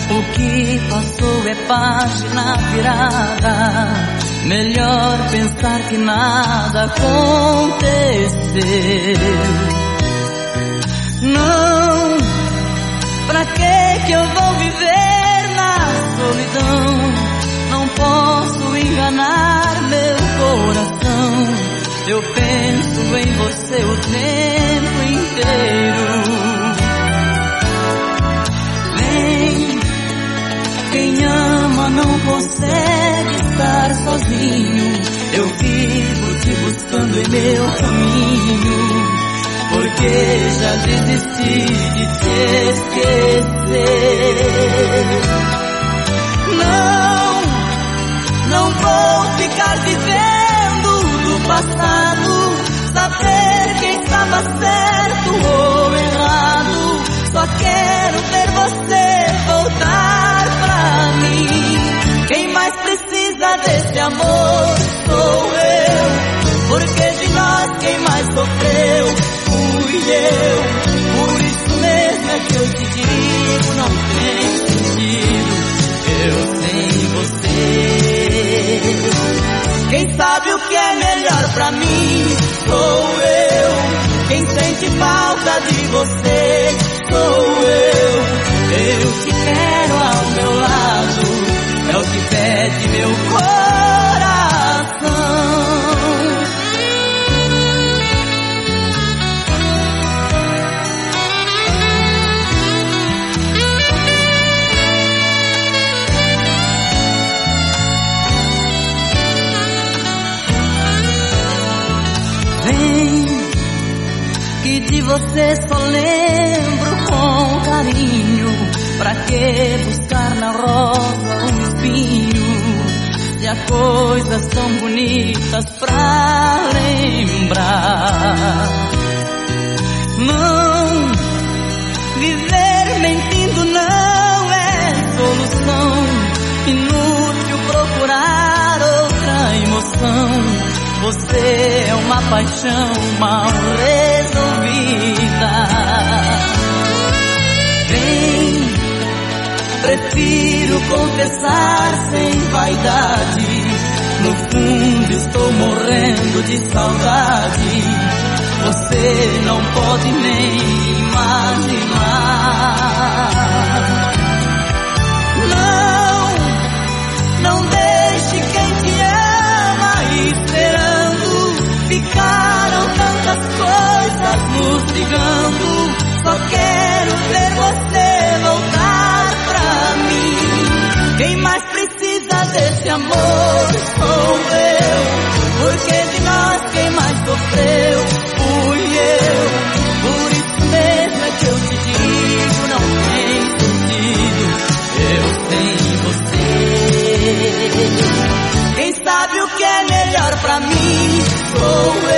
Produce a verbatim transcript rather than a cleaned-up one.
O que passou é página virada. Melhor pensar que nada aconteceu. Não, pra que que eu vou viver na solidão? Não posso enganar meu coração. Eu penso em você o tempo inteiro. Vem, quem ama não consegue estar sozinho. Eu vivo te buscando em meu caminho, porque já desisti de te esquecer. Não, não vou ficar vivendo do passado, saber quem estava certo ou errado. Só quero ver você voltar pra mim. Quem mais precisa desse amor sou eu, porque de nós quem mais sofreu fui eu. Por isso mesmo é que eu te digo, não tem sentido eu sem você. Quem sabe o que é melhor pra mim sou eu. Quem sente falta de você sou eu. Eu te quero ao meu lado, é o que pede meu coração. Vem, que de você só lembro com carinho. Pra que buscar na rosa um espinho, se há coisas tão bonitas pra lembrar? Não, viver mentindo não é solução. Inútil procurar outra emoção. Você é uma paixão mal resolvida. Vem, prefiro confessar sem vaidade. No fundo estou morrendo de saudade. Você não pode nem imaginar. Não, não deixe quem te ama esperando. Ficaram tantas coisas nos ligando. Só quero ver você voltar pra mim. Quem mais precisa desse amor sou eu, porque de nós quem mais sofreu fui eu. Por isso mesmo é que eu te digo, não tem sentido eu sem você. Quem sabe o que é melhor pra mim sou eu.